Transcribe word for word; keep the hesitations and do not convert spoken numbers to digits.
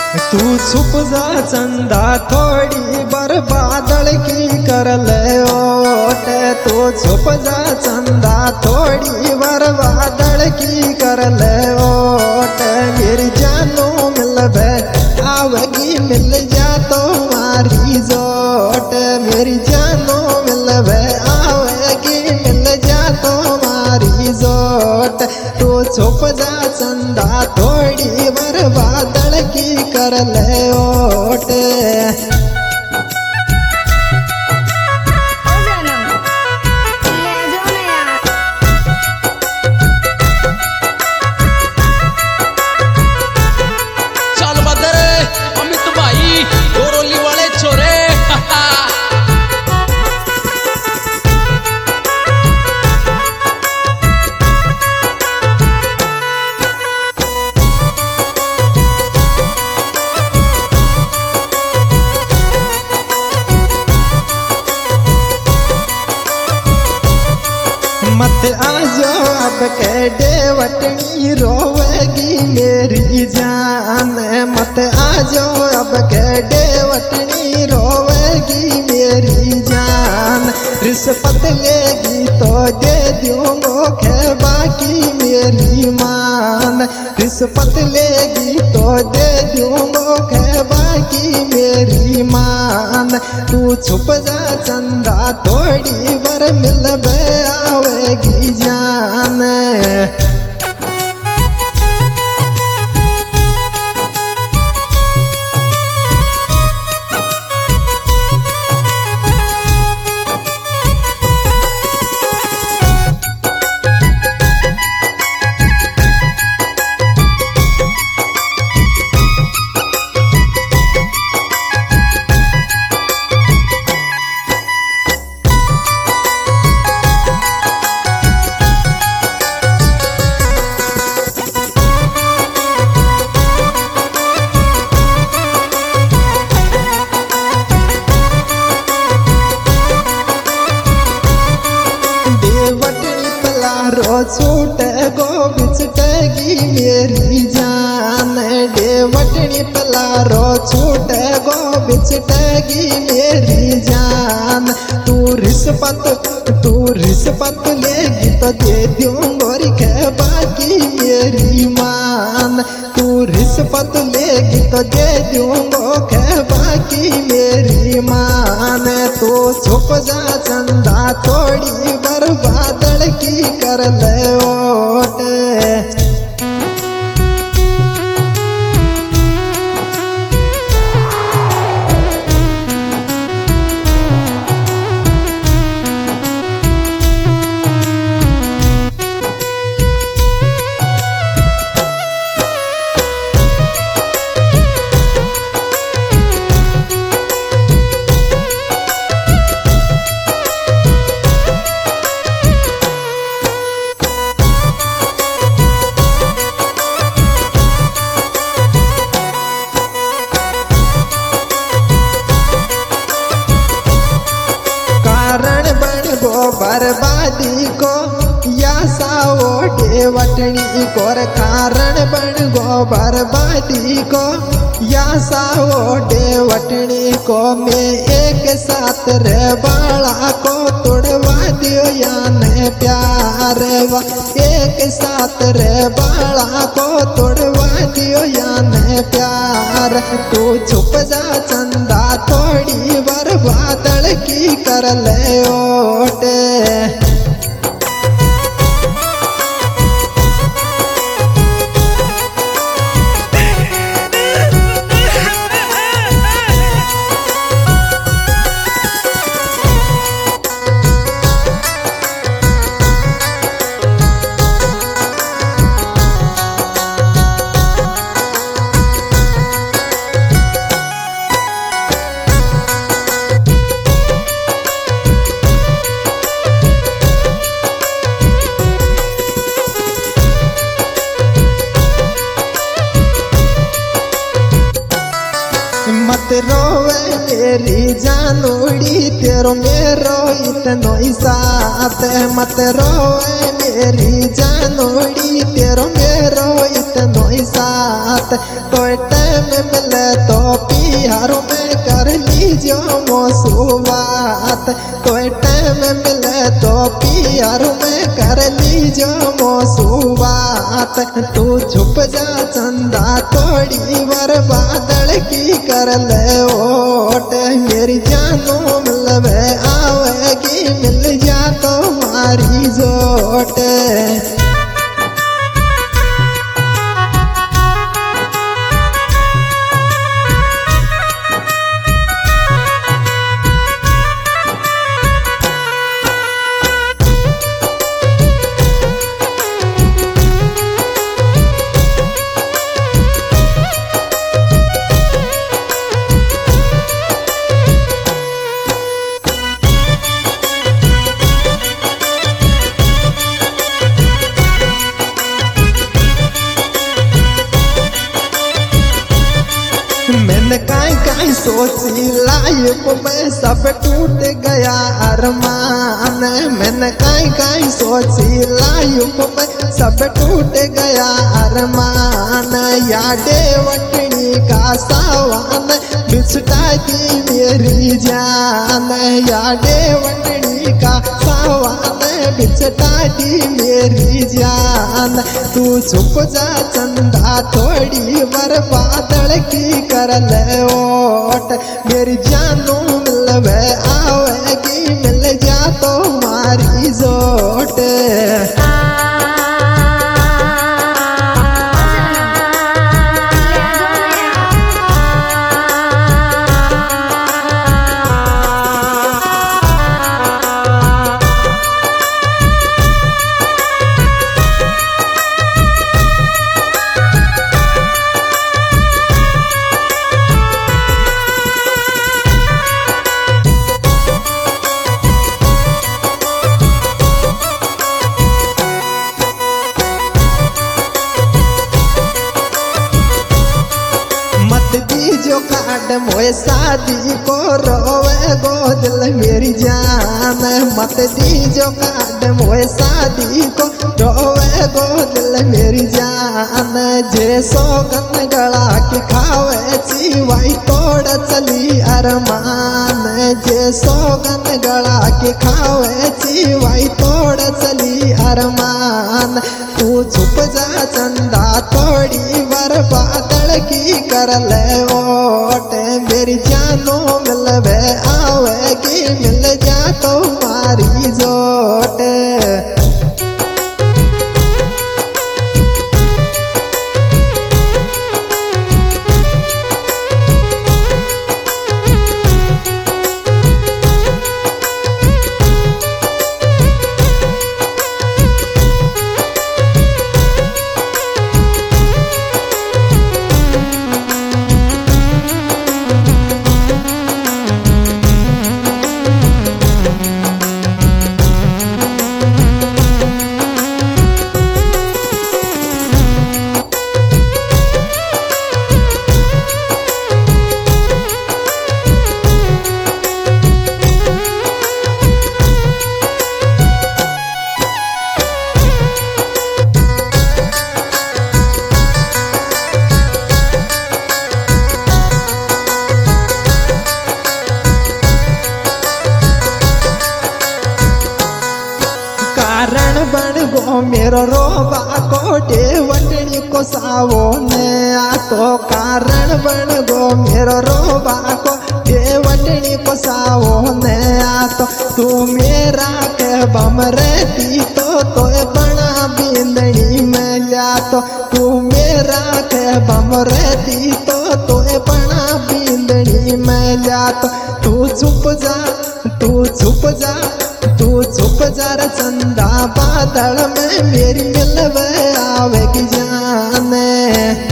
तू छुप जा चंदा थोड़ी बर्बादल की कर ले ओट। तू छुप जा चंदा थोड़ी बर्बादल की कर ले ओट। मेरी जानू मिलबे आवेगी मिल जा तो मारी जोट। मेरी जानू मिलबे आवेगी मिल जा तो मारी जोट। तू छुप जा चंदा थोड़ी बर्बादल की कर ले ओट। चल बदर अमित भाई गोरोली वाले छोरे। मत आजो अब के डेवटनी रोवेगी मेरी जान। मत आजो अब के डेवटनी रोवेगी मेरी जान। रिश्वत लेगी तो दे दूंगो खे बाकी मेरी मान। रिश्वत लेगी तो दे दूंगो खे बाकी मेरी मान। तू छुप जा चंदा थोड़ी बर मिलबे आवेगी जान। रो छूट गो बिछटेगी मेरी जान। डेवटनी पलारो छूट गो बिछटेगी मेरी जान। तू रिश्वत तू रिश्वत लेगी तो दे दूंगो खे बाकी मेरी मान। तू रिश्वत लेगी तो दे दूंगो खे बाकी मेरी मान। तू छुप जा चंदा थोड़ी बर्बादल की कर ले ओट। बर्बादी को या साओ डेवटनी को कारण बन गो बर्बादी को या साओ डेवटनी को। मैं एक साथ रे बाला को तोड़वा दियो या ने प्यार वा। एक साथ रे बाला को तोड़वा दियो या ने प्यार। तू छुप जा चंदा थोड़ी बर्बादल की कर ले ओट। मत रोवे मेरी जानूड़ी तेरो मेरो इतनो ही साथ। मत रोवे मेरी जानूड़ी तेरो मेरो इतनो मोरी साथ। तो टाइम मिले तो पिहारों में कर लीजो मोसू बात। तो टाइम मिले तो पिहारों में कर लीजो मोसू बात। तू छुप जा चंदा थोड़ी वर बादल की कर ले ओट। मेरी जानू मिलवे आवेगी मिल जा तो मारी जोट। मैंने काई काई सोची लाइफ में सब टूट गया अरमान। मैंने काई काई सोची लाइफ में सब टूट गया अरमान। यादे वटनी का सावन बिछटा दी मेरी जान। यादे वटनी का सावन बिछटा दी मेरी जान। तू छुप जा चंदा थोड़ी वर बादल की कर ले ओट। मेरी जानू मिलवे आवेगी मिल जा तो मारी जोट। जो काट मोए शादी को रोवे गो दिल मेरी जान। मत दीजो काट मोए शादी को रोवे गो दिल मेरी जान। जे सोगन गला की खावे चिवाई तोड़ चली अरमान। जे सोगन गला की खावे चिवाई तोड़ चली अरमान। तू छुप जा चंदा थोड़ी वर बादल की कर ले ओट। मेरी जानू मिलवे आवेगी मिल जा तो मारी जोट। कारण बन गो मेरो रोबा कोटे वटनी को सावो ने आ तो कारण बन गो मेरो रोबा को ये वटनी को सावो ने आ तो तू मेरा के बम रहती तो तो बना बिंदनी में जा। तो तू मेरा के बम रहती तो तो बना बिंदनी में जा। तो तू चुप जा तू चुप जा तू चुप जा रे चंदा बादल में मेरी मिलवे आवेगी जाने।